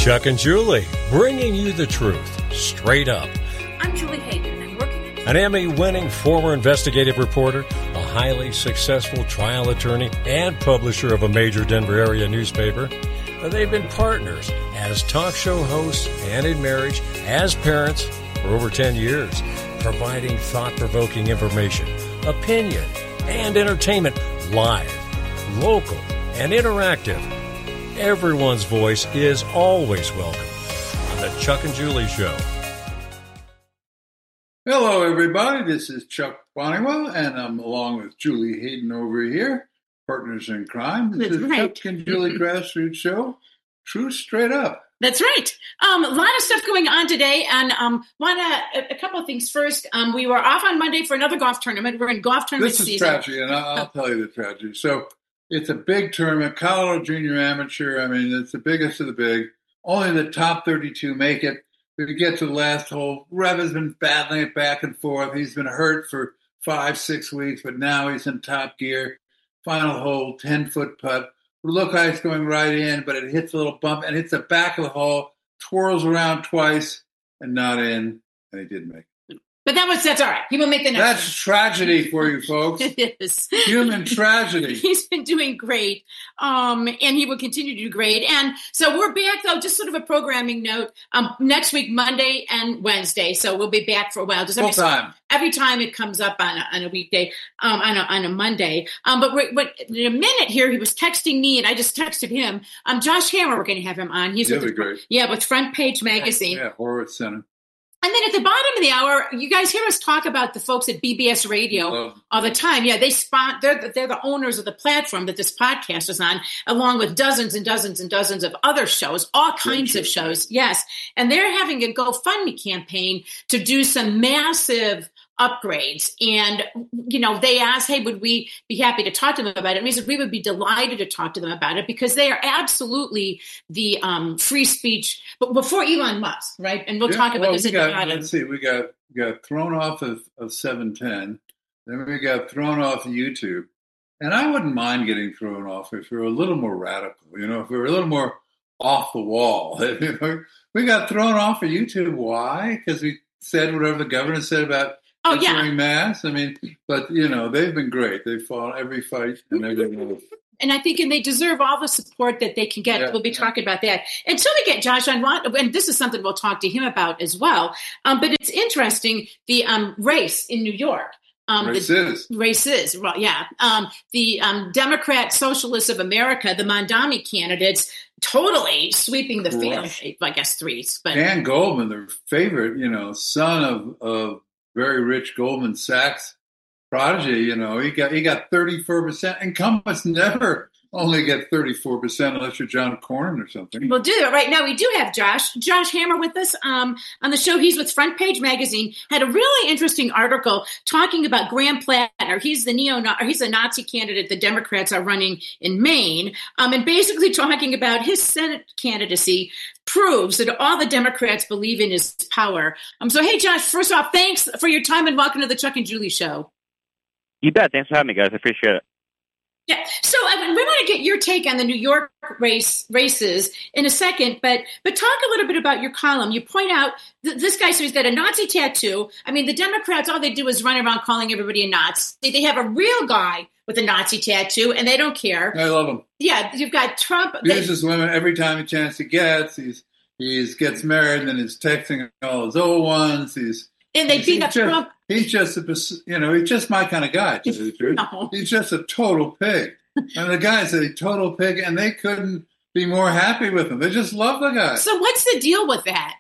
Chuck and Julie, bringing you the truth, straight up. I'm Julie Hayden, and I'm working at... An Emmy-winning former investigative reporter, a highly successful trial attorney, and publisher of a major Denver area newspaper. They've been partners as talk show hosts and in marriage, as parents, for over 10 years, providing thought-provoking information, opinion, and entertainment live, local, and interactive. Everyone's voice is always welcome on the Chuck and Julie Show. Hello, everybody. This is Chuck Bonniwell, and I'm along with Julie Hayden over here, partners in crime. This is right. Chuck and Julie Grassroots Show, truth straight up. That's right. A lot of stuff going on today, and a couple of things. First, we were off on Monday for another golf tournament. We're in golf tournament season. This is tragedy, and I'll tell you the tragedy. So it's a big tournament, Colorado Junior Amateur. I mean, it's the biggest of the big. Only the top 32 make it. We get to the last hole. Rev has been battling it back and forth. He's been hurt for 5-6 weeks, but now he's in top gear. Final hole, 10-foot putt. Look like it's going right in, but it hits a little bump and hits the back of the hole, twirls around twice, and not in, and he didn't make it. But that's all right. He will make the next That's tragedy for you folks. It is. Human tragedy. He's been doing great, and he will continue to do great. And so we're back, though, just sort of a programming note, next week, Monday and Wednesday. So we'll be back for a while. Just every time it comes up on a weekday, on a Monday. But in a minute here, he was texting me, and I just texted him. Josh Hammer, we're going to have him on. He's great. Yeah, with Front Page Magazine. Yeah, Horowitz Center. And then at the bottom of the hour, you guys hear us talk about the folks at BBS Radio all the time. Yeah, they're the owners of the platform that this podcast is on, along with dozens and dozens and dozens of other shows, all kinds of shows. Yes. And they're having a GoFundMe campaign to do some massive upgrades. And, they asked, hey, would we be happy to talk to them about it? And we said we would be delighted to talk to them about it because they are absolutely the free speech, but before Elon Musk, right? And we'll talk about this. Let's see, we got thrown off of 710, then we got thrown off of YouTube. And I wouldn't mind getting thrown off if we were a little more radical, if we were a little more off the wall. We got thrown off of YouTube. Why? Because we said whatever the governor said about wearing masks. I mean, but they've been great. They fought every fight and everything. And I think, they deserve all the support that they can get. We'll be talking about that. Until we get Josh on, and this is something we'll talk to him about as well. But it's interesting, the race in New York. Races. Well, yeah. The Democrat Socialists of America, the Mondami candidates, totally sweeping the field. I guess threes. But Dan Goldman, their favorite, son of very rich Goldman Sachs prodigy, he got 34%. Incumbents never only get 34% unless you're John Cornyn or something. We'll do it right now. We do have Josh Hammer with us on the show. He's with Front Page Magazine. Had a really interesting article talking about Graham Plattner. He's a Nazi candidate the Democrats are running in Maine, and basically talking about his Senate candidacy proves that all the Democrats believe in is power. So, hey, Josh, first off, thanks for your time and welcome to the Chuck and Julie Show. You bet. Thanks for having me, guys. I appreciate it. Yeah. So we want to get your take on the New York races in a second, but talk a little bit about your column. You point out this guy, so he's got a Nazi tattoo. I mean, the Democrats, all they do is run around calling everybody a Nazi. They have a real guy with a Nazi tattoo, and they don't care. I love him. Yeah, you've got Trump. He uses women every time a chance he gets. He gets married, and then he's texting all his old ones. And they beat up Trump. He's just he's just my kind of guy, to tell you the truth. No. He's just a total pig. And the guy's a total pig, and they couldn't be more happy with him. They just love the guy. So what's the deal with that?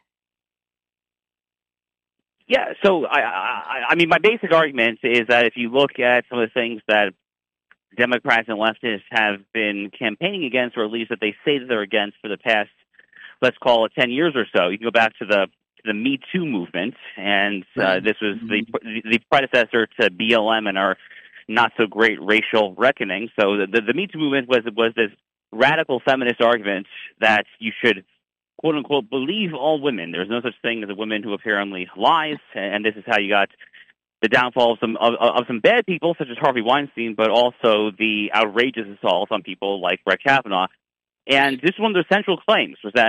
Yeah, so I mean, my basic argument is that if you look at some of the things that Democrats and leftists have been campaigning against, or at least that they say that they're against for the past, let's call it 10 years or so, you can go back to the Me Too movement, and this was the predecessor to BLM and our not-so-great racial reckoning. So the Me Too movement was this radical feminist argument that you should, quote-unquote, believe all women. There's no such thing as a woman who apparently lies, and this is how you got the downfall of some bad people, such as Harvey Weinstein, but also the outrageous assault on people like Brett Kavanaugh. And this is one of their central claims, was that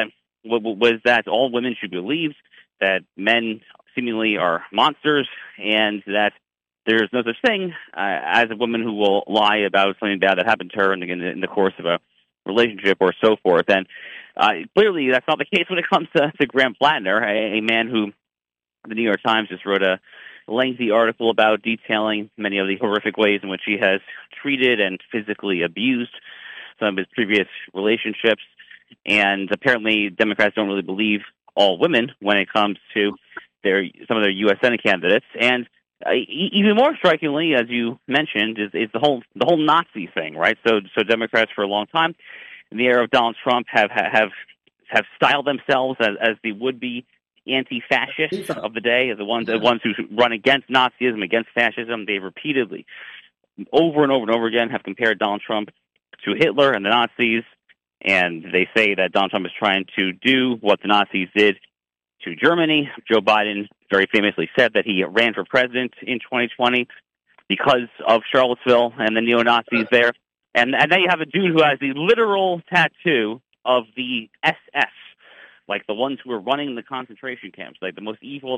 was that all women should be believed, that men seemingly are monsters, and that there's no such thing as a woman who will lie about something bad that happened to her in the course of a relationship or so forth. And clearly that's not the case when it comes to Graham Plattner, a man who the New York Times just wrote a lengthy article about, detailing many of the horrific ways in which he has treated and physically abused some of his previous relationships. And apparently Democrats don't really believe all women when it comes to some of their U.S. Senate candidates. And even more strikingly, as you mentioned, is the whole Nazi thing, right? So Democrats for a long time, in the era of Donald Trump, have styled themselves as the would-be anti-fascists of the day, the ones who run against Nazism, against fascism. They repeatedly, over and over and over again, have compared Donald Trump to Hitler and the Nazis, and they say that Donald Trump is trying to do what the Nazis did to Germany. Joe Biden very famously said that he ran for president in 2020 because of Charlottesville and the neo-Nazis there. And now you have a dude who has the literal tattoo of the SS, like the ones who were running the concentration camps, like the most evil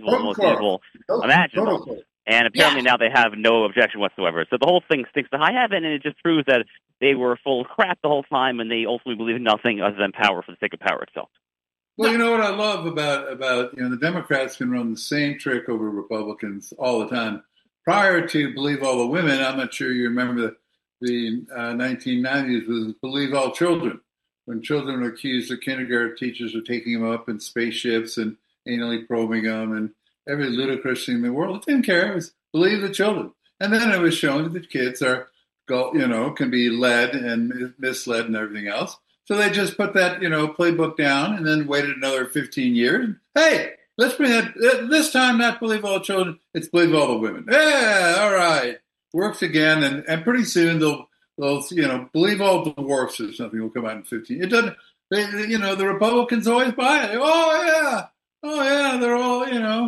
imaginable. And apparently now they have no objection whatsoever. So the whole thing stinks to high heaven, and it just proves that they were full of crap the whole time, and they ultimately believe in nothing other than power for the sake of power itself. Well, you know what I love about the Democrats can run the same trick over Republicans all the time. Prior to Believe All the Women, I'm not sure you remember the 1990s was Believe All Children, when children were accused of kindergarten teachers of taking them up in spaceships and anally probing them and every ludicrous thing in the world. It didn't care. It was Believe the Children. And then it was shown that kids can be led and misled and everything else. So they just put that, playbook down and then waited another 15 years. Hey, let's bring that, this time not Believe All Children, it's Believe All the Women. Yeah, all right. Works again. And pretty soon they'll Believe All Dwarfs or something will come out in 15. It doesn't, the Republicans always buy it. Oh, yeah, they're all,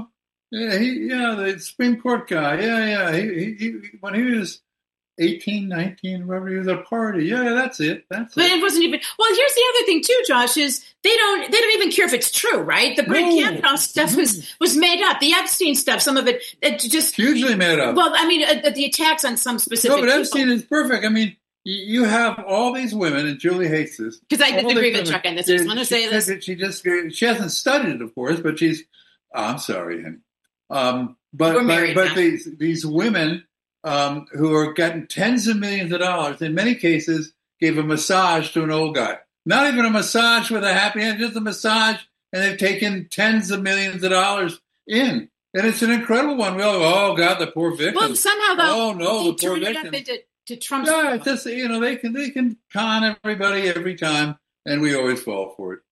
the Supreme Court guy. Yeah. He when he was 18, 19, whatever, he was at a party. Yeah, that's it. But it wasn't even. Well, here's the other thing too, Josh, is they don't even care if it's true, right? The Brett Kavanaugh stuff was made up. The Epstein stuff, some of it just hugely made up. Well, I mean, the attacks on some specific. No, but Epstein is perfect. I mean, you have all these women, and Julie hates this because I disagree with Chuck on this. I just want to say this. She hasn't studied it, of course, but she's. Oh, I'm sorry, honey. But these women. Who are getting tens of millions of dollars, in many cases, gave a massage to an old guy. Not even a massage with a happy end, just a massage, and they've taken tens of millions of dollars in. And it's an incredible one. We all go, oh, God, the poor victim. Well, somehow, the poor victim. To Trump's. Yeah, it's just, they can con everybody every time, and we always fall for it.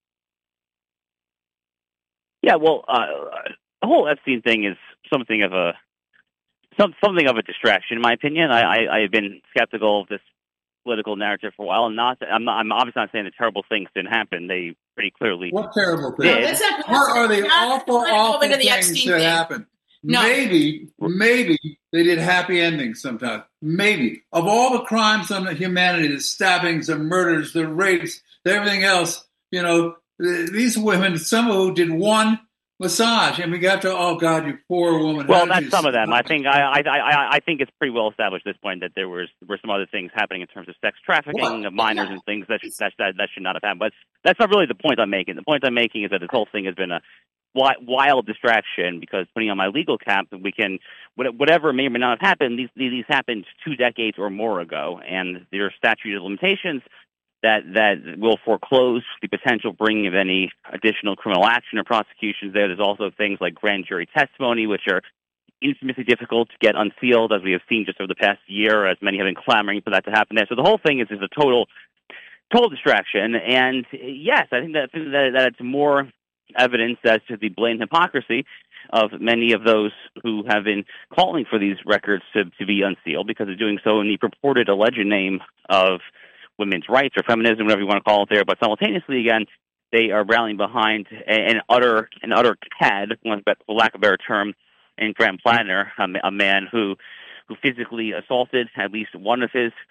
Yeah, well, the whole Epstein thing is something of a distraction, in my opinion. I've been skeptical of this political narrative for a while, and I'm obviously not saying that terrible things didn't happen. They pretty clearly What terrible things? What are the awful things that happened? No. Maybe they did happy endings sometimes. Maybe. Of all the crimes on humanity, the stabbings, the murders, the rapes, everything else, these women, some of who did one massage, and we got to, oh God, you poor woman. Well, that's some of them. I think I think it's pretty well established at this point that there were some other things happening in terms of sex trafficking of minors and things that should not have happened. But that's not really the point I'm making. The point I'm making is that this whole thing has been a wild distraction, because putting on my legal cap, we can whatever may or may not have happened. These happened 2 decades or more ago, and there are statute of limitations that will foreclose the potential bringing of any additional criminal action or prosecutions there. There's also things like grand jury testimony, which are infamously difficult to get unsealed, as we have seen just over the past year, as many have been clamoring for that to happen there. So the whole thing is a total distraction. And yes, I think that it's more evidence as to the blatant hypocrisy of many of those who have been calling for these records to be unsealed, because they're doing so in the purported alleged name of women's rights or feminism, whatever you want to call it there. But simultaneously, again, they are rallying behind an utter cad, for lack of a better term, in Graham Plattner, a man who physically assaulted at least one of his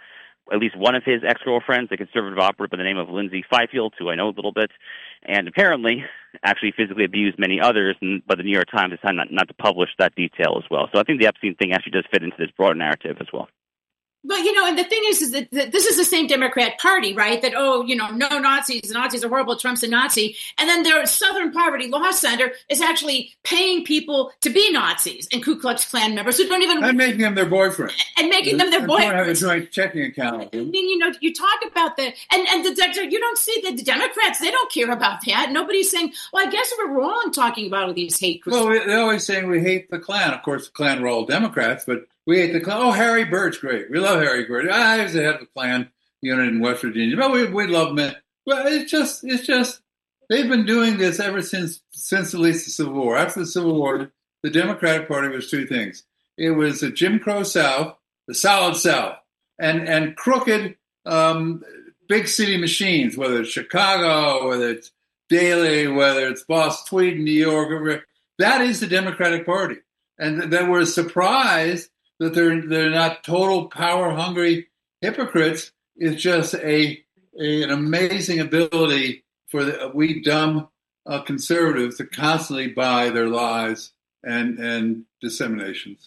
at least one of his ex-girlfriends, a conservative operative by the name of Lindsay Fifield, who I know a little bit, and apparently actually physically abused many others, but the New York Times decided not to publish that detail as well. So I think the Epstein thing actually does fit into this broader narrative as well. But, and the thing is that this is the same Democrat Party, right? That, no Nazis, the Nazis are horrible, Trump's a Nazi. And then their Southern Poverty Law Center is actually paying people to be Nazis and Ku Klux Klan members who don't even... And making them their boyfriend. And making them their boyfriend. Have a joint checking account. I mean, you talk about the... And you don't see that the Democrats, they don't care about that. Nobody's saying, well, I guess we're wrong talking about all these hate groups. Well, they're always saying we hate the Klan. Of course, the Klan were all Democrats, but... We hate the Klan. Oh, Harry Bird's great. We love Harry Bird. He was the head of the Klan unit in West Virginia. But we love him. Well, it's just they've been doing this ever since at least the Civil War. After the Civil War, the Democratic Party was two things. It was the Jim Crow South, the Solid South, and crooked big city machines, whether it's Chicago, whether it's Daley, whether it's Boston, Tweed, New York. That is the Democratic Party. And that we're surprised that they're not total power-hungry hypocrites. It's just an amazing ability for we dumb conservatives to constantly buy their lies and disseminations.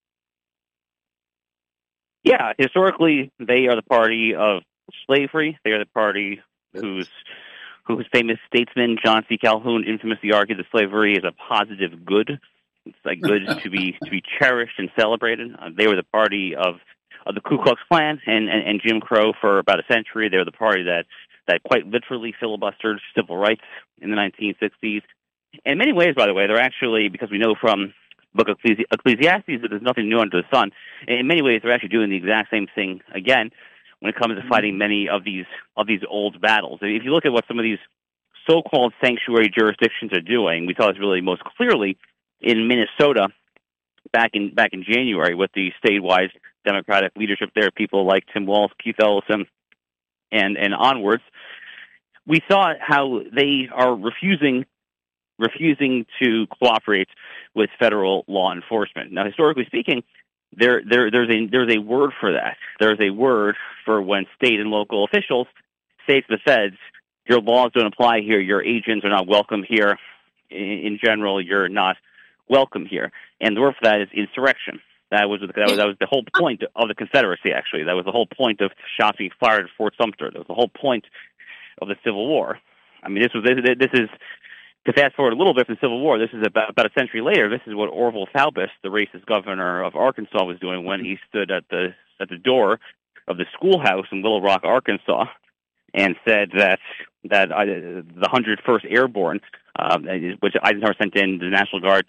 Yeah, historically, they are the party of slavery. They are the party whose famous statesman John C. Calhoun infamously argued that slavery is a positive good. It's like good to be cherished and celebrated. They were the party of the Ku Klux Klan and Jim Crow for about a century. They were the party that quite literally filibustered civil rights in the 1960s. And in many ways, by the way, they're actually, because we know from the book of Ecclesiastes that there's nothing new under the sun, in many ways they're actually doing the exact same thing again when it comes to fighting many of these old battles. If you look at what some of these so-called sanctuary jurisdictions are doing, we saw this really most clearly in Minnesota back in January with the statewide Democratic leadership there, people like Tim Walz, Keith Ellison, and onwards. We saw how they are refusing to cooperate with federal law enforcement. Now, historically speaking, there's a word for that. There's a word for when state and local officials say to the feds, your laws don't apply here, your agents are not welcome here. In general, you're not welcome here. And the word for that is insurrection. That was the whole point of the Confederacy, actually. That was the whole point of shots being fired at Fort Sumter. That was the whole point of the Civil War. I mean, this is to fast forward a little bit from the Civil War, this is about a century later, this is what Orville Faubus, the racist governor of Arkansas, was doing when he stood at the door of the schoolhouse in Little Rock, Arkansas, and said that the 101st Airborne, which Eisenhower sent in the National Guard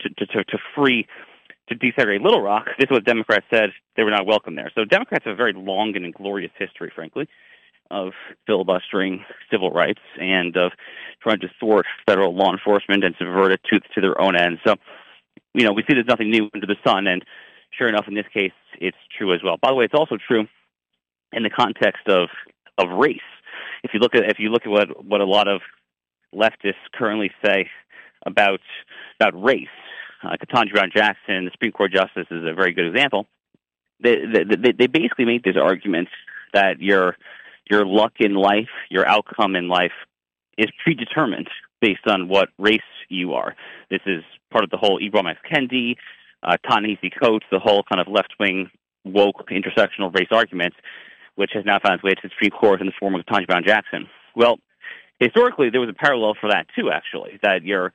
to desegregate Little Rock, this is what Democrats said they were not welcome there. So Democrats have a very long and inglorious history, frankly, of filibustering civil rights and of trying to thwart federal law enforcement and subvert it to their own ends. So, we see there's nothing new under the sun, and sure enough, in this case, it's true as well. By the way, it's also true in the context of race. If you look at what a lot of leftists currently say about race, Ketanji Brown Jackson, the Supreme Court justice, is a very good example. They basically make this argument that your luck in life, your outcome in life, is predetermined based on what race you are. This is part of the whole Ibram X. Kendi, Ta-Nehisi Coates, the whole kind of left-wing, woke, intersectional race argument, which has now found its way to the Supreme Court in the form of Ketanji Brown Jackson. Well, historically, there was a parallel for that too, actually, that your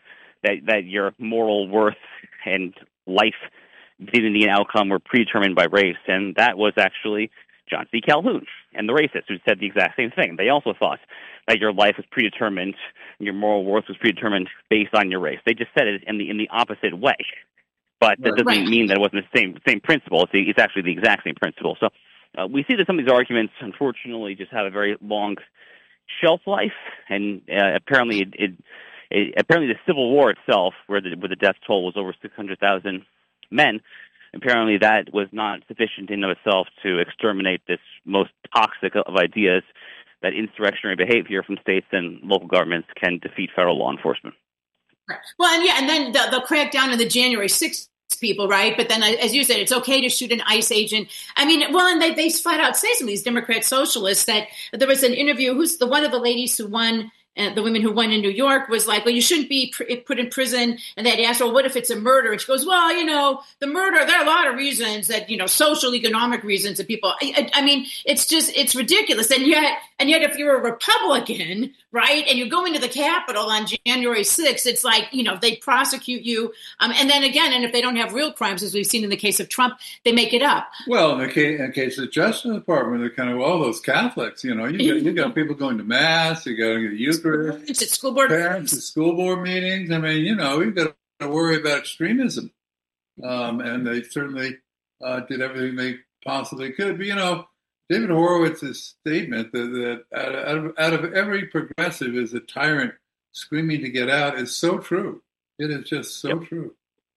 moral worth and life, dignity, and outcome were predetermined by race, and that was actually John C. Calhoun and the racists who said the exact same thing. They also thought that your life was predetermined, your moral worth was predetermined based on your race. They just said it in the opposite way. But that doesn't mean that it wasn't the same principle. It's actually the exact same principle. So we see that some of these arguments, unfortunately, just have a very long shelf life, and apparently the Civil War itself, where the death toll was over 600,000 men, apparently that was not sufficient in and of itself to exterminate this most toxic of ideas, that insurrectionary behavior from states and local governments can defeat federal law enforcement. Well, and then they'll crack down on the January 6th people, right? But then, as you said, it's okay to shoot an ICE agent. I mean, well, and they flat out say, some of these Democrat socialists, that there was an interview, one of the ladies who won, the women who won in New York, was like, well, you shouldn't be put in prison. And they'd asked, well, what if it's a murder? And she goes, well, the murder, there are a lot of reasons that, social, economic reasons that people, I mean, it's ridiculous. And yet if you're a Republican, right, and you go into the Capitol on January 6th, it's like, they prosecute you. And then again, and if they don't have real crimes, as we've seen in the case of Trump, they make it up. Well, in the case of the Justice Department, they're kind of all those Catholics, you got people going to Mass, you got the Eucharist. It's at school board parents at school board meetings. I mean, we've got to worry about extremism. And they certainly did everything they possibly could. But, David Horowitz's statement that out of every progressive is a tyrant screaming to get out is so true. It is just so true.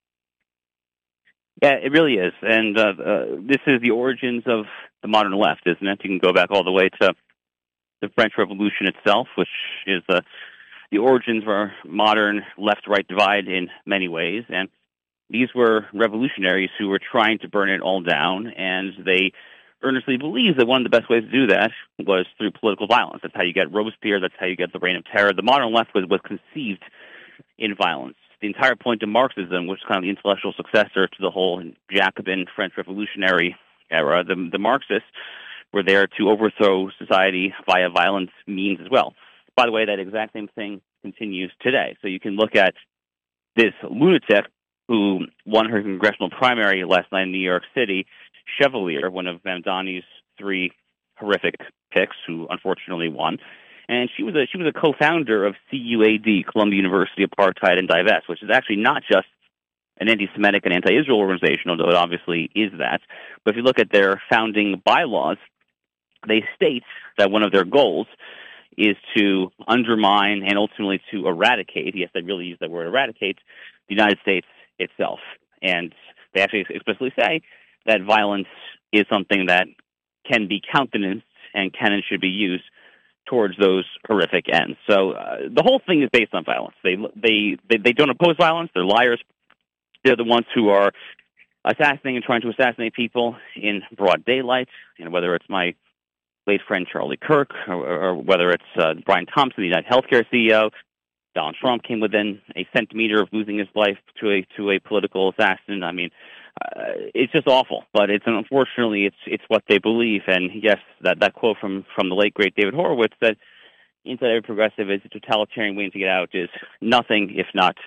Yeah, it really is. And this is the origins of the modern left, isn't it? You can go back all the way to the French Revolution itself, which is the origins of our modern left-right divide in many ways. And these were revolutionaries who were trying to burn it all down, and they earnestly believed that one of the best ways to do that was through political violence. That's how you get Robespierre. That's how you get the Reign of Terror. The modern left was conceived in violence. The entire point of Marxism, which is kind of the intellectual successor to the whole Jacobin French Revolutionary era, the Marxists were there to overthrow society via violent means as well. By the way, that exact same thing continues today. So you can look at this lunatic who won her congressional primary last night in New York City, Chevalier, one of Mamdani's three horrific picks, who unfortunately won. And she was a co-founder of CUAD, Columbia University Apartheid and Divest, which is actually not just an anti-Semitic and anti-Israel organization, although it obviously is that. But if you look at their founding bylaws, they state that one of their goals is to undermine and ultimately to eradicate, yes, they really use that word, eradicate, the United States itself. And they actually explicitly say that violence is something that can be countenanced and can and should be used towards those horrific ends. So the whole thing is based on violence. They don't oppose violence. They're liars. They're the ones who are assassinating and trying to assassinate people in broad daylight. And whether it's my late friend Charlie Kirk, or whether it's Brian Thompson, the United Healthcare CEO, Donald Trump came within a centimeter of losing his life to a political assassin. I mean, it's just awful. But unfortunately it's what they believe. And yes, that quote from the late great David Horowitz that inside every progressive is a totalitarian way to get out is nothing if not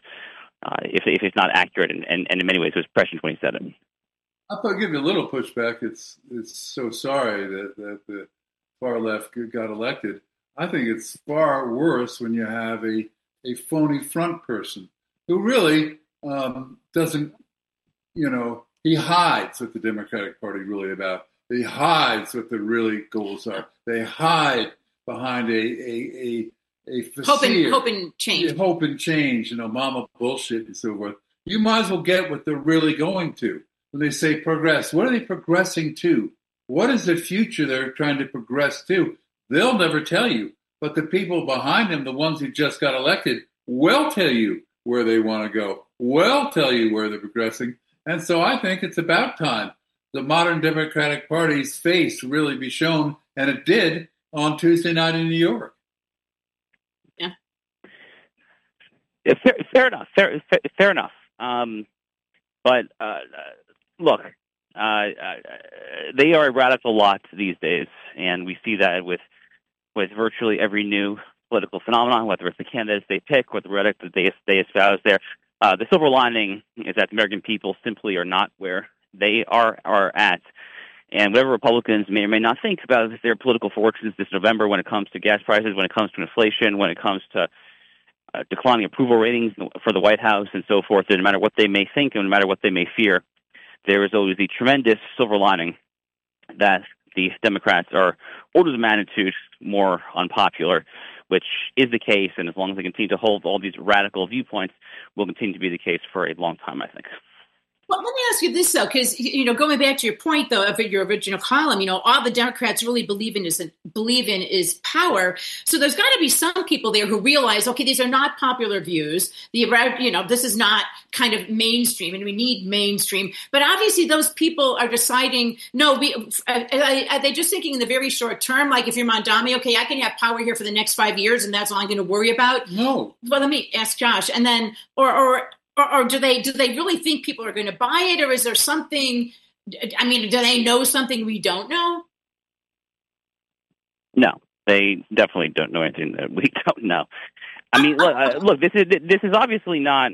accurate, and in many ways it was Prescient 27. I'll give you a little pushback. It's so sorry that the far left got elected. I think it's far worse when you have a phony front person who really doesn't, he hides what the Democratic Party is really about. He hides what the really goals are. They hide behind a hope and change. Hope and change, mama bullshit and so forth. You might as well get what they're really going to. When they say progress, what are they progressing to? What is the future they're trying to progress to? They'll never tell you. But the people behind them, the ones who just got elected, will tell you where they want to go, will tell you where they're progressing. And so I think it's about time the modern Democratic Party's face really be shown, and it did on Tuesday night in New York. Yeah, fair enough. Fair enough. But look, they are a radical lot these days, and we see that with virtually every new political phenomenon, whether it's the candidates they pick or the rhetoric that they espouse there. The silver lining is that the American people simply are not where they are at. And whatever Republicans may or may not think about their political fortunes this November when it comes to gas prices, when it comes to inflation, when it comes to declining approval ratings for the White House and so forth, no matter what they may think and no matter what they may fear, there is always the tremendous silver lining that the Democrats are orders of magnitude more unpopular, which is the case, and as long as they continue to hold all these radical viewpoints, will continue to be the case for a long time, I think. Well, let me ask you this, though, because, going back to your point, though, of your original column, all the Democrats really believe in is power. So there's got to be some people there who realize, okay, these are not popular views. This is not kind of mainstream, and we need mainstream. But obviously those people are deciding, no, are they just thinking in the very short term? Like if you're Mondami, okay, I can have power here for the next 5 years, and that's all I'm going to worry about? No. Well, let me ask Josh. And then, or do they really think people are going to buy it, or is there something? I mean, do they know something we don't know? No, they definitely don't know anything that we don't know. I mean, look, this is obviously not,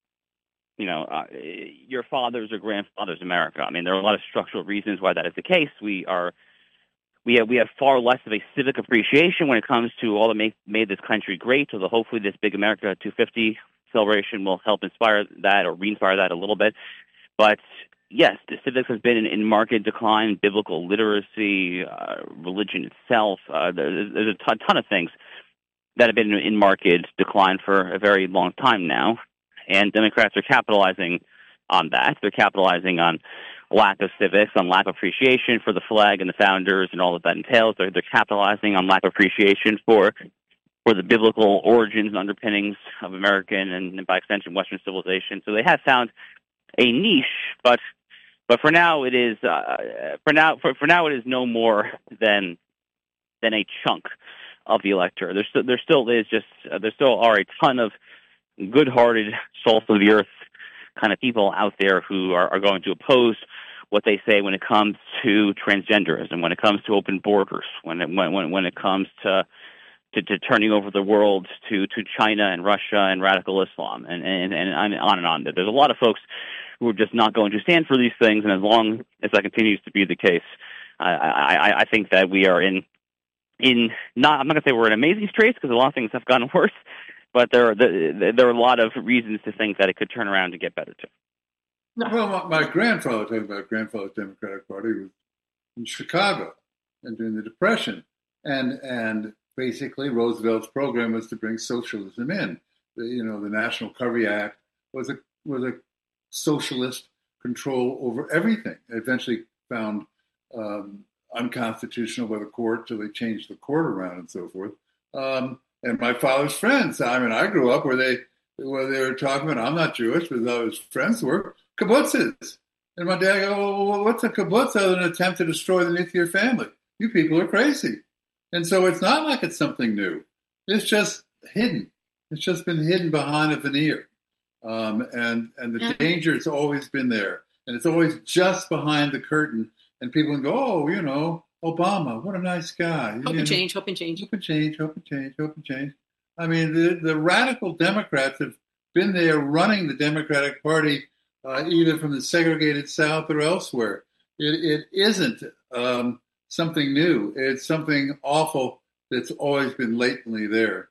your father's or grandfather's America. I mean, there are a lot of structural reasons why that is the case. We have far less of a civic appreciation when it comes to all that made this country great. Although hopefully this big America 250 celebration will help inspire that or re-inspire that a little bit. But yes, the civics has been in marked decline, biblical literacy, religion itself. There's a ton of things that have been in marked decline for a very long time now. And Democrats are capitalizing on that. They're capitalizing on lack of civics, on lack of appreciation for the flag and the founders and all that entails. They're capitalizing on lack of appreciation for the biblical origins and underpinnings of American and by extension Western civilization. So they have found a niche, but for now it is for now it is no more than a chunk of the electorate. There still are a ton of good-hearted, salt of the earth kind of people out there who are going to oppose what they say when it comes to transgenderism, when it comes to open borders, when it comes to turning over the world to China and Russia and radical Islam and on and on. There's a lot of folks who are just not going to stand for these things, and as long as that continues to be the case, I think that we are I'm not going to say we're in amazing straits because a lot of things have gotten worse, but there are a lot of reasons to think that it could turn around and get better too. Well, my grandfather, talking about grandfather's Democratic Party, was in Chicago and during the Depression, and basically Roosevelt's program was to bring socialism in. The National Recovery Act was a socialist control over everything. It eventually found unconstitutional by the court, so they changed the court around and so forth. And my father's friends, I mean, I grew up where they were talking about, I'm not Jewish, but his friends were kibbutzes. And my dad go, well, what's a kibbutz other than an attempt to destroy the nuclear family? You people are crazy. And so it's not like it's something new. It's just hidden. It's just been hidden behind a veneer. And the danger has always been there. And it's always just behind the curtain. And people can go, Obama, what a nice guy. Hope and change. I mean, the radical Democrats have been there running the Democratic Party either from the segregated South or elsewhere. It isn't something new. It's something awful that's always been latently there.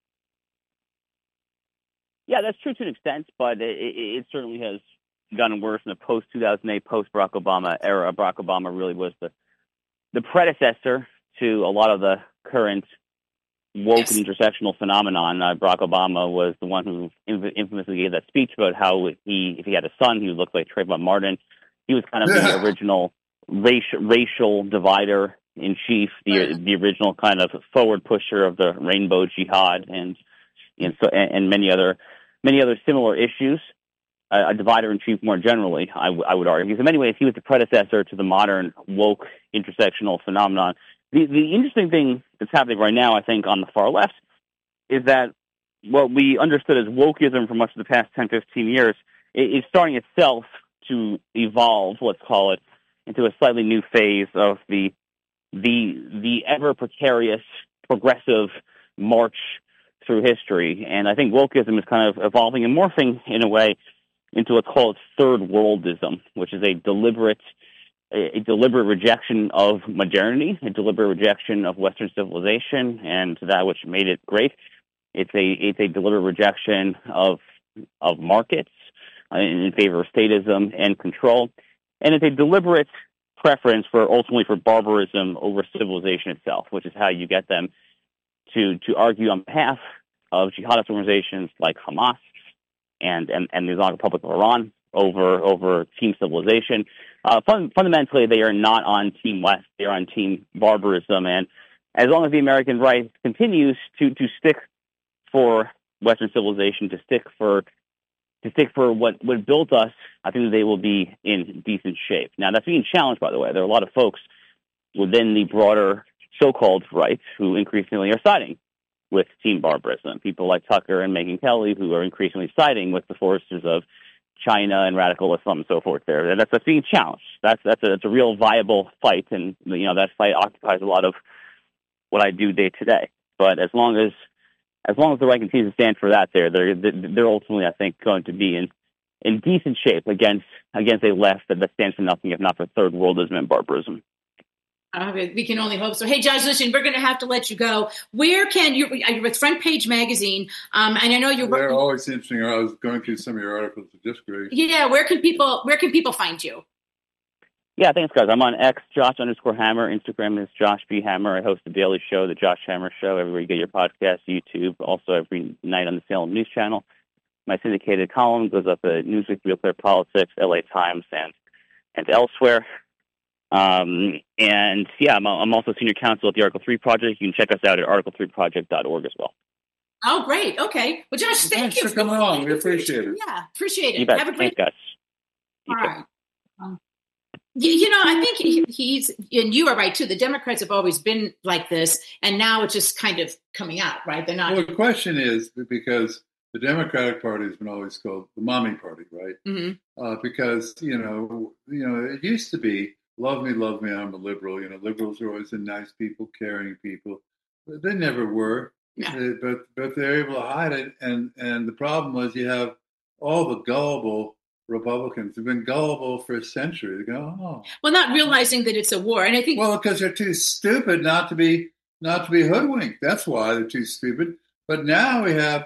Yeah, that's true to an extent, but it certainly has gotten worse in the post-2008, post-Barack Obama era. Barack Obama really was the predecessor to a lot of the current woke and intersectional phenomenon. Barack Obama was the one who infamously gave that speech about how if he had a son, he would look like Trayvon Martin. He was kind of the original racial divider in chief, the original kind of forward pusher of the rainbow jihad and many other similar issues. A divider in chief more generally, I would argue. Because in many ways, he was the predecessor to the modern woke intersectional phenomenon. The interesting thing that's happening right now, I think, on the far left, is that what we understood as wokeism for much of the past 10, 15 years is starting itself to evolve, let's call it, into a slightly new phase of the ever precarious progressive march through history. And I think wokeism is kind of evolving and morphing in a way into what's called third worldism, which is a deliberate rejection of modernity, a deliberate rejection of Western civilization and that which made it great. It's a deliberate rejection of markets in favor of statism and control, and it's a deliberate preference ultimately for barbarism over civilization itself, which is how you get them to argue on behalf of jihadist organizations like Hamas and the Islamic Republic of Iran, over Team Civilization. Fundamentally, they are not on Team West. They are on Team Barbarism. And as long as the American right continues to stick for Western civilization, to stick for what built us, I think that they will be in decent shape. Now, that's being challenged, by the way. There are a lot of folks within the broader so-called right who increasingly are siding with Team Barbarism. People like Tucker and Megyn Kelly who are increasingly siding with the forces of China and radical Islam and so forth there. That's being challenged. That's a real viable fight, and that fight occupies a lot of what I do day to day. But as long as the right continues to stand for that, they're ultimately, I think, going to be in decent shape against a left that stands for nothing if not for third worldism and barbarism. We can only hope so. Hey, Josh, listen, we're going to have to let you go. Where can you're with Front Page Magazine, and I know you're. They're always interesting. I was going through some of your articles; they're just great. Yeah, where can people find you? Yeah, thanks, guys. I'm on X, Josh_Hammer. Instagram is Josh B. Hammer. I host the daily show, The Josh Hammer Show, everywhere you get your podcast, YouTube, also every night on the Salem News Channel. My syndicated column goes up at Newsweek, Real Clear Politics, LA Times, and elsewhere. And yeah, I'm also senior counsel at the Article 3 Project. You can check us out at article3project.org as well. Oh, great. Okay. Well, Josh, thank you for coming along. We appreciate it. Yeah, appreciate it. You bet. Have a great day. All right. I think he's, and you are right too. The Democrats have always been like this, and now it's just kind of coming out, right? They're not. Well, the question is because the Democratic Party has been always called the mommy party, right? Mm-hmm. Because it used to be love me, I'm a liberal. Liberals are always the nice people, caring people. But they never were. Yeah. But they're able to hide it, and the problem was you have all the gullible Republicans have been gullible for a century. They go, oh. Well, not realizing that it's a war, and I think because they're too stupid not to be hoodwinked. That's why they're too stupid. But now we have.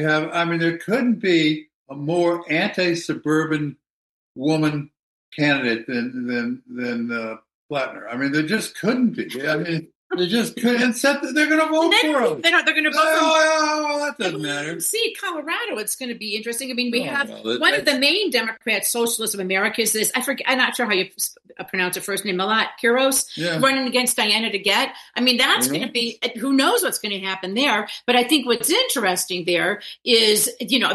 I mean, there couldn't be a more anti-suburban woman candidate than Plattner. I mean, there just couldn't be. I mean. They just couldn't set that they're going to vote for us. They're going to vote for us. Oh, that doesn't matter. See, Colorado, it's going to be interesting. I mean, we have one of the main Democrats, Socialists of America, is this. I'm not sure how you pronounce her first name. Malat Quiros running against Diana DeGette. I mean, that's going to be. Who knows what's going to happen there? But I think what's interesting there is,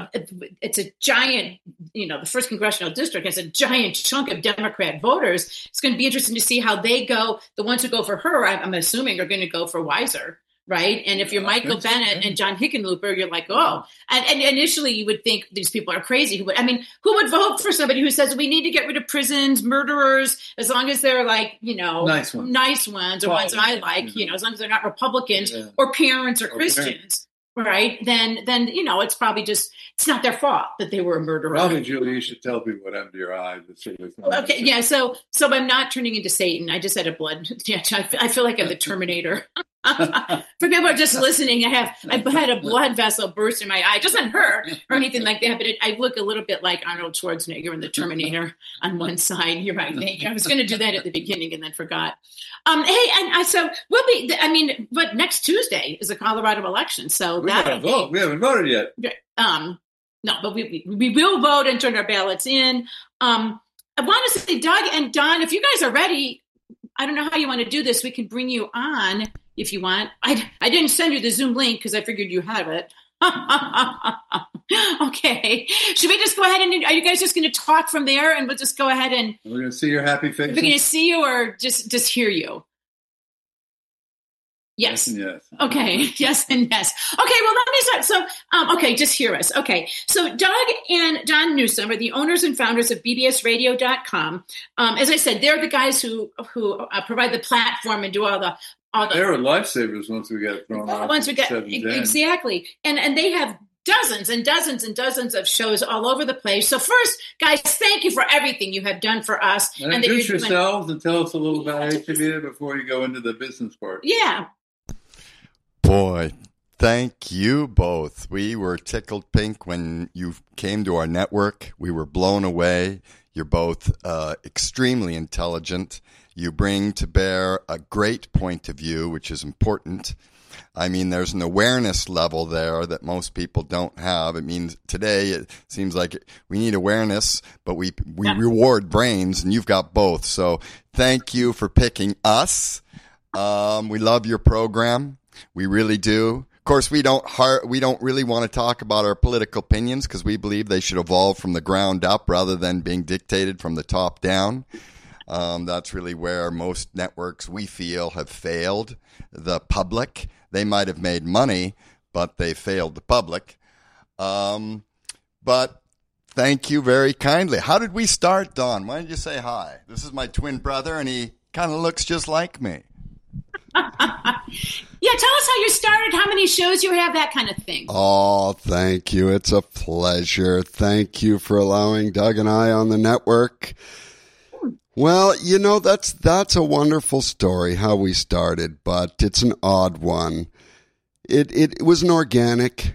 it's a giant. The first congressional district has a giant chunk of Democrat voters. It's going to be interesting to see how they go. The ones who go for her, I'm assuming, are going to go for Weiser, right? And if you're Michael Bennet and John Hickenlooper, you're like, oh. And initially you would think these people are crazy. Who would vote for somebody who says we need to get rid of prisons, murderers, as long as they're like, nice ones or ones I like, as long as they're not Republicans or parents or Christians. Right, then it's probably just it's not their fault that they were a murderer. Probably, Julie, you should tell people what happened to your eyes. Okay, yeah. So I'm not turning into Satan. I just had a blood. Yeah, I feel like I'm the Terminator. For people who are just listening, I've had a blood vessel burst in my eye. It doesn't hurt or anything like that, but I look a little bit like Arnold Schwarzenegger in the Terminator on one side. You're right, Nick. I was going to do that at the beginning and then forgot. Hey, and so we'll be. I mean, but next Tuesday is the Colorado election, so we gotta vote. We haven't voted yet. No, but we will vote and turn our ballots in. I want to say, Doug and Don, if you guys are ready, I don't know how you want to do this. We can bring you on if you want. I didn't send you the Zoom link because I figured you have it. Okay. Should we just go ahead and are you guys just going to talk from there and we'll just go ahead and we're going to see your happy faces? We're going to see you or just hear you? Yes. Yes. Okay. Yes and yes. Okay. Well, let me start. So, okay, just hear us. Okay. So Doug and John Newsom are the owners and founders of bbsradio.com. As I said, they're the guys who provide the platform and do all the. They were lifesavers once we got thrown off. Once we got exactly, and they have dozens and dozens and dozens of shows all over the place. So first, guys, thank you for everything you have done for us. And introduce yourselves and tell us a little about each of you before you go into the business part. Yeah. Boy, thank you both. We were tickled pink when you came to our network. We were blown away. You're both extremely intelligent. You bring to bear a great point of view, which is important. I mean, there's an awareness level there that most people don't have. It means today it seems like we need awareness, but we reward brains, and you've got both. So thank you for picking us. We love your program. We really do. Of course, we don't really want to talk about our political opinions because we believe they should evolve from the ground up rather than being dictated from the top down. That's really where most networks, we feel, have failed the public. They might have made money, but they failed the public. But thank you very kindly. How did we start, Don? Why did you say hi? This is my twin brother, and he kind of looks just like me. Yeah, tell us how you started, how many shows you have, that kind of thing. Oh, thank you. It's a pleasure. Thank you for allowing Doug and I on the network. Well, you know, that's a wonderful story, how we started, but it's an odd one. It was an organic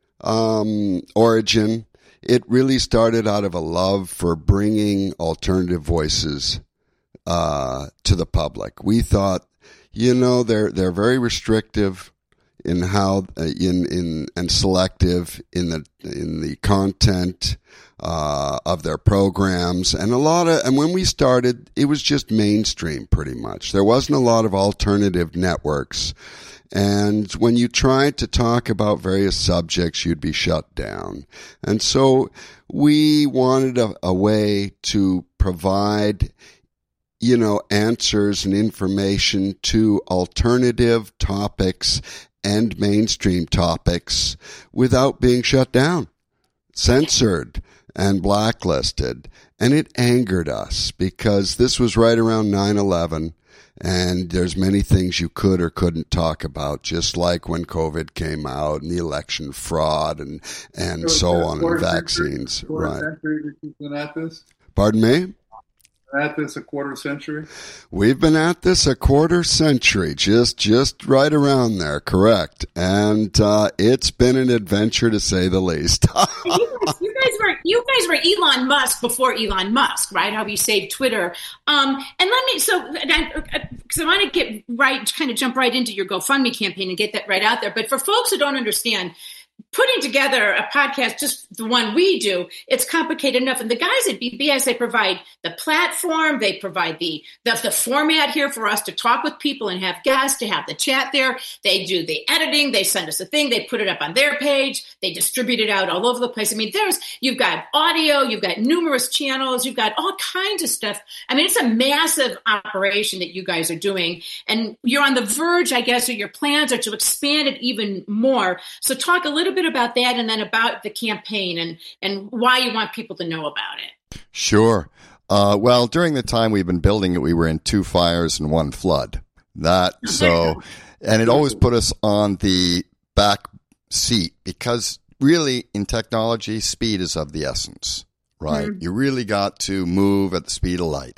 origin. It really started out of a love for bringing alternative voices to the public. We thought, you know, they're very restrictive in how and selective in the content of their programs, and when we started, it was just mainstream pretty much. There wasn't a lot of alternative networks, and when you tried to talk about various subjects, you'd be shut down. And so we wanted a way to provide, you know, answers and information to alternative topics and mainstream topics without being shut down, censored, and blacklisted. And it angered us because this was right around 9/11, and there's many things you could or couldn't talk about, just like when COVID came out and the election fraud and so on, and vaccines. Right. Pardon me? At this a quarter century? We've been at this a quarter century, just right around there, correct. And it's been an adventure to say the least. You guys were Elon Musk before Elon Musk, right? How you saved Twitter. And because I want to get right, kind of jump right into your GoFundMe campaign and get that right out there. But for folks who don't understand, putting together a podcast, just the one we do, it's complicated enough. And the guys at BBS, they provide the platform, they provide the format here for us to talk with people and have guests, to have the chat there. They do the editing, they send us a thing, they put it up on their page, they distribute it out all over the place. I mean, you've got audio, you've got numerous channels, you've got all kinds of stuff. I mean, it's a massive operation that you guys are doing. And you're on the verge, I guess, or your plans are to expand it even more. So talk a little bit about that, and then about the campaign and why you want people to know about it. Sure. Well, during the time we've been building it, we were in 2 fires and 1 flood. And it always put us on the back seat because really in technology, speed is of the essence, right? Mm-hmm. You really got to move at the speed of light.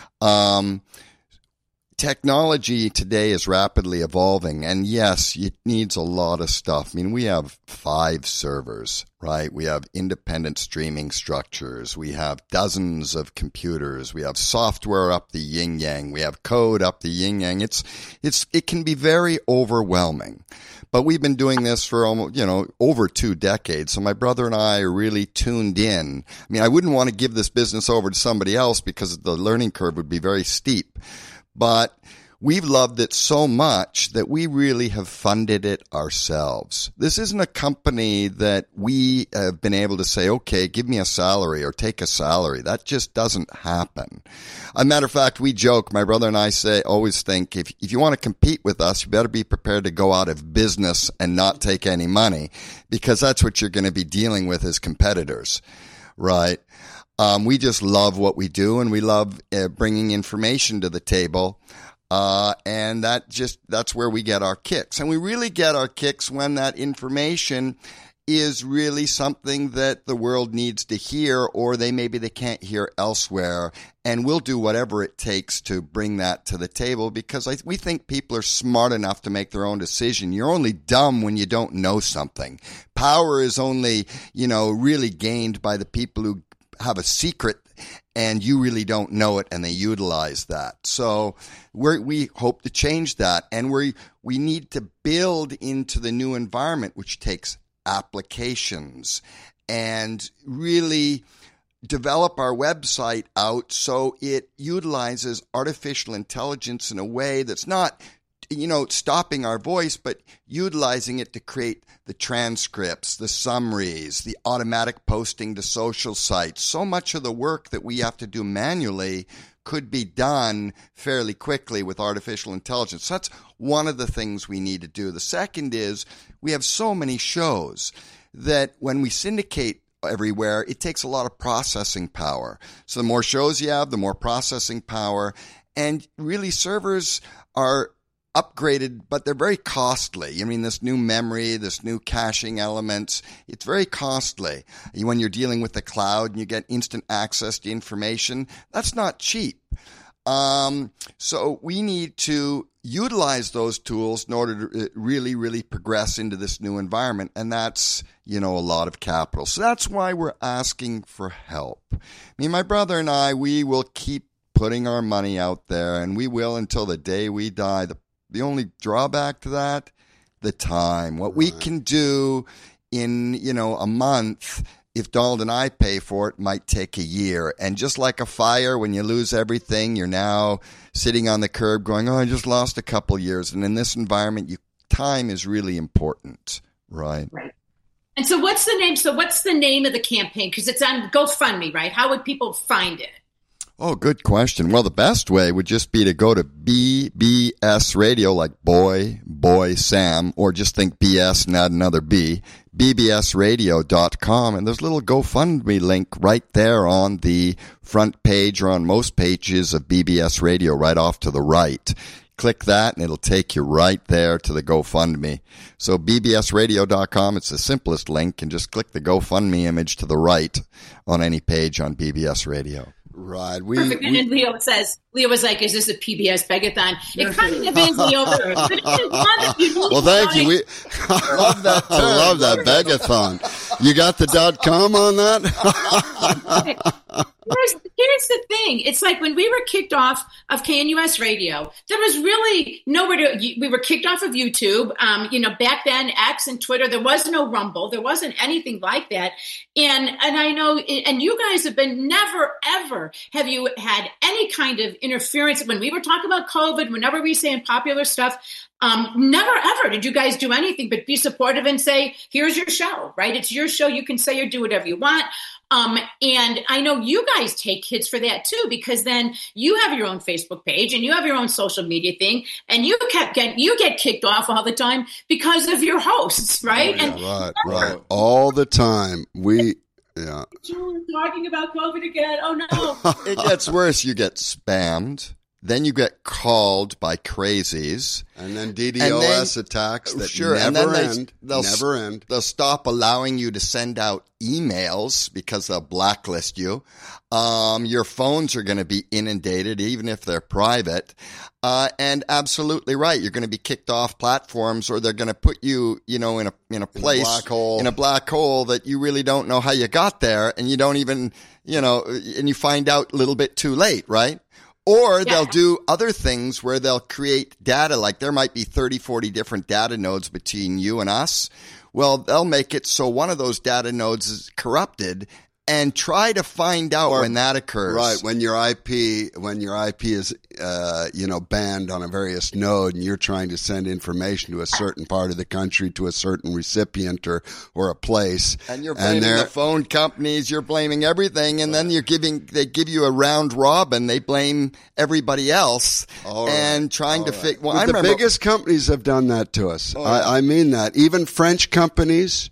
Technology today is rapidly evolving, and yes, it needs a lot of stuff. I mean, we have 5 servers, right? We have independent streaming structures. We have dozens of computers. We have software up the yin-yang. We have code up the yin-yang. It can be very overwhelming. But we've been doing this for almost, over 2 decades. So my brother and I are really tuned in. I mean, I wouldn't want to give this business over to somebody else because the learning curve would be very steep. But we've loved it so much that we really have funded it ourselves. This isn't a company that we have been able to say, okay, give me a salary or take a salary. That just doesn't happen. As a matter of fact, we joke, my brother and I always think, if you want to compete with us, you better be prepared to go out of business and not take any money, because that's what you're going to be dealing with as competitors, right? We just love what we do, and we love bringing information to the table. And that's where we get our kicks. And we really get our kicks when that information is really something that the world needs to hear, or maybe they can't hear elsewhere. And we'll do whatever it takes to bring that to the table, because we think people are smart enough to make their own decision. You're only dumb when you don't know something. Power is only, really gained by the people who have a secret and you really don't know it, and they utilize that. So we hope to change that, and we need to build into the new environment, which takes applications, and really develop our website out so it utilizes artificial intelligence in a way that's not, stopping our voice, but utilizing it to create the transcripts, the summaries, the automatic posting to social sites. So much of the work that we have to do manually could be done fairly quickly with artificial intelligence. So that's one of the things we need to do. The second is we have so many shows that when we syndicate everywhere, it takes a lot of processing power. So the more shows you have, the more processing power. And really, servers are upgraded, but they're very costly. I mean, this new memory, this new caching elements, it's very costly. When you're dealing with the cloud and you get instant access to information, that's not cheap. So we need to utilize those tools in order to really, really progress into this new environment. And that's, a lot of capital. So that's why we're asking for help. Me, my brother and I, we will keep putting our money out there, and we will until the day we die. The only drawback to that, the time. What we can do in, a month, if Donald and I pay for it, might take a year. And just like a fire, when you lose everything, you're now sitting on the curb going, I just lost a couple years. And in this environment, time is really important, right? Right. And so what's the name? So what's the name of the campaign? Because it's on GoFundMe, right? How would people find it? Oh, good question. Well, the best way would just be to go to BBS Radio, like boy, Sam, or just think BS and add another B, bbsradio.com. And there's a little GoFundMe link right there on the front page or on most pages of BBS Radio right off to the right. Click that and it'll take you right there to the GoFundMe. So bbsradio.com, it's the simplest link, and just click the GoFundMe image to the right on any page on BBS Radio. Right. Perfect. And then Leo was like, is this a PBS Begathon? It kind of is, Leo. Well, thank you. I love that term. I love that Begathon. You got the .com on that? Here's the thing. It's like when we were kicked off of KNUS Radio, there was really nowhere to, we were kicked off of YouTube. Back then, X and Twitter, there was no Rumble. There wasn't anything like that. And I know, and you guys have been never, ever have you had any kind of interference when we were talking about COVID, whenever we saying popular stuff. Never ever did you guys do anything but be supportive and say, here's your show, right? It's your show. You can say or do whatever you want. And I know you guys take hits for that too, because then you have your own Facebook page and you have your own social media thing, and you get kicked off all the time because of your hosts, right? Oh, yeah. Right. All the time. Yeah. Talking about COVID again. Oh no. It gets worse. You get spammed. Then you get called by crazies. And then DDoS attacks that never end. They'll stop allowing you to send out emails because they'll blacklist you. Your phones are going to be inundated, even if they're private. And absolutely right. You're going to be kicked off platforms, or they're going to put you, in a place, in a black hole that you really don't know how you got there. And you don't even, and you find out a little bit too late, right? Or they'll do other things where they'll create data, like there might be 30, 40 different data nodes between you and us. Well, they'll make it so one of those data nodes is corrupted, and try to find out when that occurs. Right, when your IP is banned on a various node, and you're trying to send information to a certain part of the country to a certain recipient or a place, and you're blaming the phone companies, you're blaming everything, and then they give you a round robin. They blame everybody else and trying to fix. Well, the biggest companies have done that to us. I mean that. Even French companies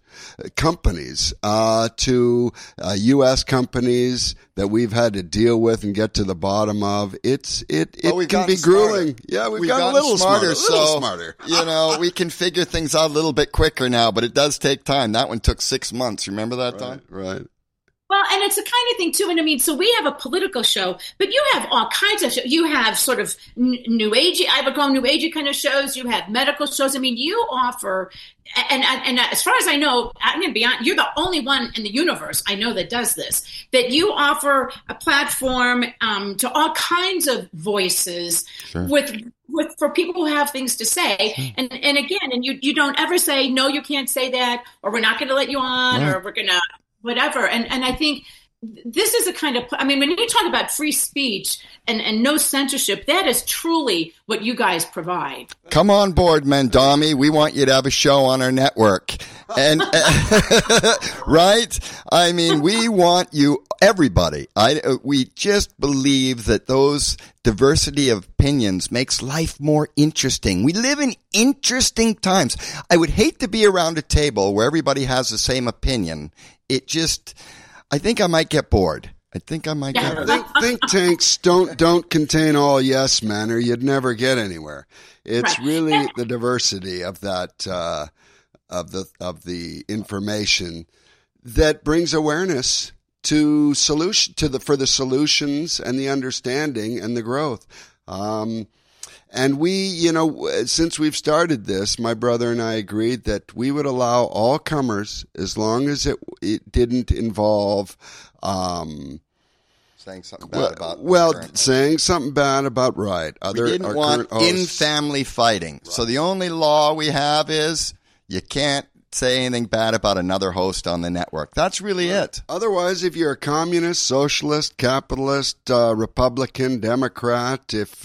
to U.S. companies that we've had to deal with and get to the bottom of. It can be grueling. Smarter. Yeah, we've gotten a little smarter. We can figure things out a little bit quicker now, but it does take time. That one took 6 months. Remember that time? Right. Well, and it's the kind of thing too. And I mean, so we have a political show, but you have all kinds of shows. You have sort of new agey, I would call new agey kind of shows. You have medical shows. I mean, you offer, and as far as I know, I'm going to be honest, you're the only one in the universe I know that does this, that you offer a platform to all kinds of voices with for people who have things to say. And again, and you don't ever say, no, you can't say that, or we're not going to let you on, or we're going to whatever. And I think this is a kind of, I mean, when you talk about free speech and no censorship, that is truly what you guys provide. Come on board, Mandami. We want you to have a show on our network. And right? I mean, we want you, everybody. We just believe that those diversity of opinions makes life more interesting. We live in interesting times. I would hate to be around a table where everybody has the same opinion. I think I might get bored. Get bored. Think tanks don't contain all yes men, or you'd never get anywhere. It's really the diversity of that of the information that brings awareness to for the solutions and the understanding and the growth. And we, since we've started this, my brother and I agreed that we would allow all comers, as long as it didn't involve saying something bad about saying something bad about we didn't want in-family fighting. Right. So the only law we have is you can't say anything bad about another host on the network. That's really it. Otherwise, if you're a communist, socialist, capitalist, Republican, Democrat, if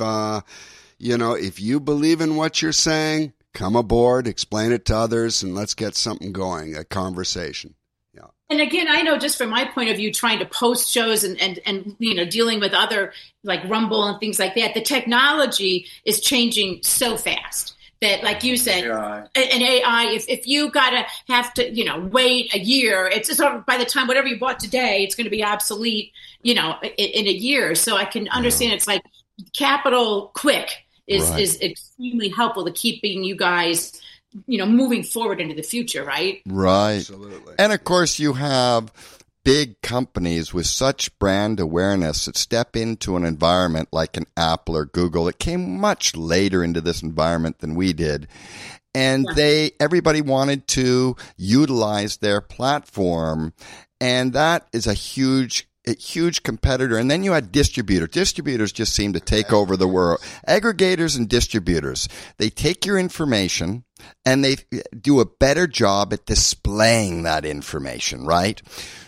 you believe in what you're saying, come aboard, explain it to others, and let's get something going, a conversation. Yeah. And again, I know just from my point of view, trying to post shows and dealing with other like Rumble and things like that, the technology is changing so fast that, like you said, an AI, if you have to wait a year, it's sort of by the time whatever you bought today, it's going to be obsolete, in a year. So I can understand it's like capital quick. Is extremely helpful to keeping you guys, moving forward into the future, right? Right. Absolutely. And of course, you have big companies with such brand awareness that step into an environment like an Apple or Google. It came much later into this environment than we did. And everybody wanted to utilize their platform. And that is a huge competitor. And then you had distributors. Distributors just seem to take over the world. Aggregators and distributors, they take your information and they do a better job at displaying that information, right?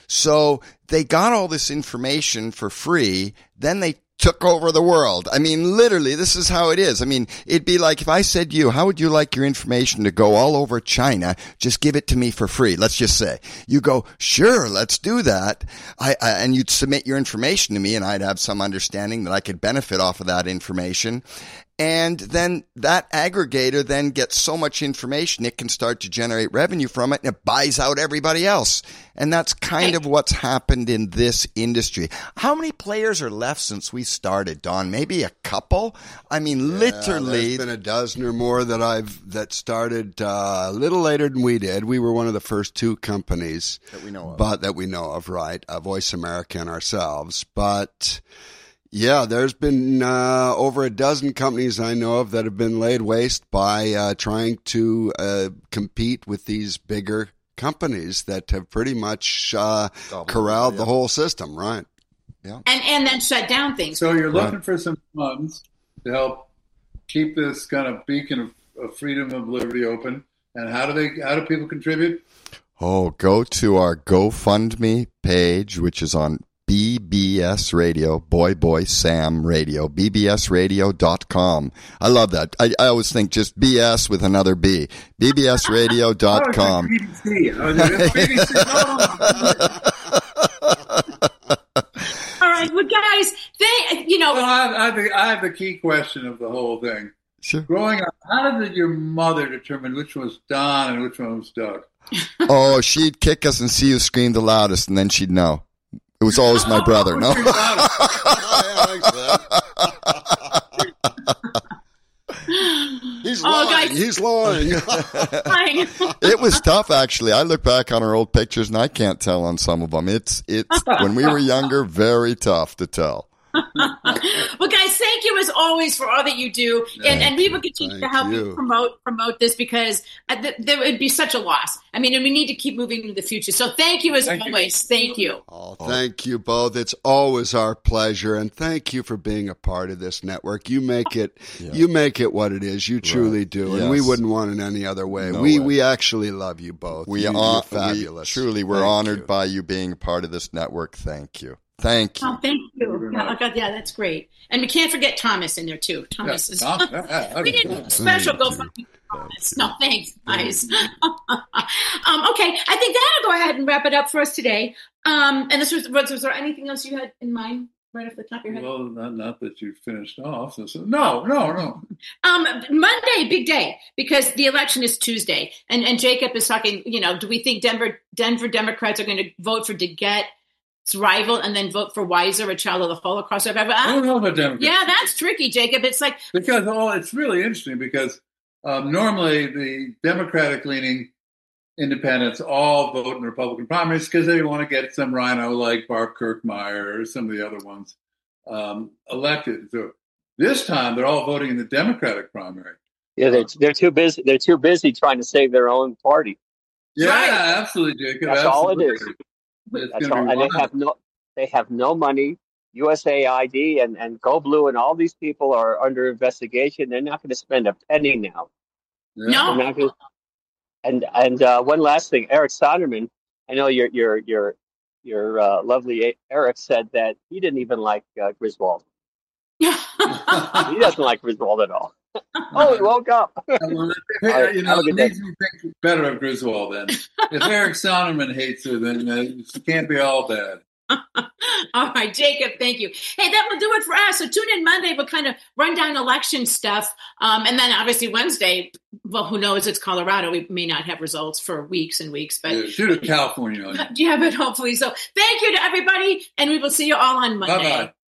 So they got all this information for free, then they took over the world. I mean, literally, this is how it is. I mean, it'd be like if I said to you, how would you like your information to go all over China? Just give it to me for free. Let's just say. You go, sure, let's do that. And you'd submit your information to me, and I'd have some understanding that I could benefit off of that information. And then that aggregator then gets so much information, it can start to generate revenue from it, and it buys out everybody else. And that's kind of what's happened in this industry. How many players are left since we started, Don? Maybe a couple? I mean, literally. There's been a dozen or more that started a little later than we did. We were one of the first two companies that we know of, right? Voice America and ourselves. But yeah, there's been over a dozen companies I know of that have been laid waste by trying to compete with these bigger companies that have pretty much corralled the whole system, right? Yeah, and then shut down things. So you're looking for some funds to help keep this kind of beacon of freedom of liberty open. And how do people contribute? Oh, go to our GoFundMe page, which is on BBS Radio, Boy Sam Radio, bbsradio.com. I love that. I always think just BS with another B. bbsradio.com. All right, well, guys, I have the key question of the whole thing. Sure. Growing up, how did your mother determine which one was Don and which one was Doug? Oh, she'd kick us and see who screamed the loudest, and then she'd know. It was always my brother, no? He's lying. Guys. He's lying. It was tough, actually. I look back on our old pictures, and I can't tell on some of them. It's when we were younger, very tough to tell. Well, guys, thank you as always for all that you do, and we will continue to help you promote this, because there would be such a loss. I mean, and we need to keep moving into the future. So thank you as always. Thank you. Oh, thank you both. It's always our pleasure, and thank you for being a part of this network. You make it, you make it what it is. You truly do, and we wouldn't want it any other way. We actually love you both. You're fabulous. We're honored by you being a part of this network. Thank you. Thank you. Oh, thank you. Yeah, that's great. And we can't forget Thomas in there, too. Thomas is... we need a special GoFundMe for Thomas. No, thanks, guys. Okay, I think that'll go ahead and wrap it up for us today. And was there anything else you had in mind right off the top of your head? Well, not that you finished off. No. Monday, big day, because the election is Tuesday. And Jacob is talking, do we think Denver Democrats are going to vote for DeGette's rival and then vote for Weiser, a child of the Holocaust? I don't know about Democrats. Yeah, that's tricky, Jacob. It's like because it's really interesting because normally the Democratic-leaning independents all vote in Republican primaries because they want to get some rhino like Barb Kirkmeyer or some of the other ones elected. So this time they're all voting in the Democratic primary. Yeah, they're too busy. They're too busy trying to save their own party. Yeah, right. Absolutely, Jacob. That's absolutely. all it is. That's all, and they have no money. USAID and Go Blue and all these people are under investigation. They're not going to spend a penny now. Yeah. No. And one last thing, Eric Sonderman. I know your lovely Eric said that he didn't even like Griswold. He doesn't like Griswold at all. He woke up. It makes me think better of Griswold then. If Eric Sonderman hates her, then it can't be all bad. All right, Jacob, thank you. Hey, that will do it for us. So tune in Monday. We'll kind of run down election stuff. And then obviously Wednesday, well, who knows? It's Colorado. We may not have results for weeks and weeks. But shoot at California. Yeah, but hopefully. So thank you to everybody. And we will see you all on Monday. Bye-bye.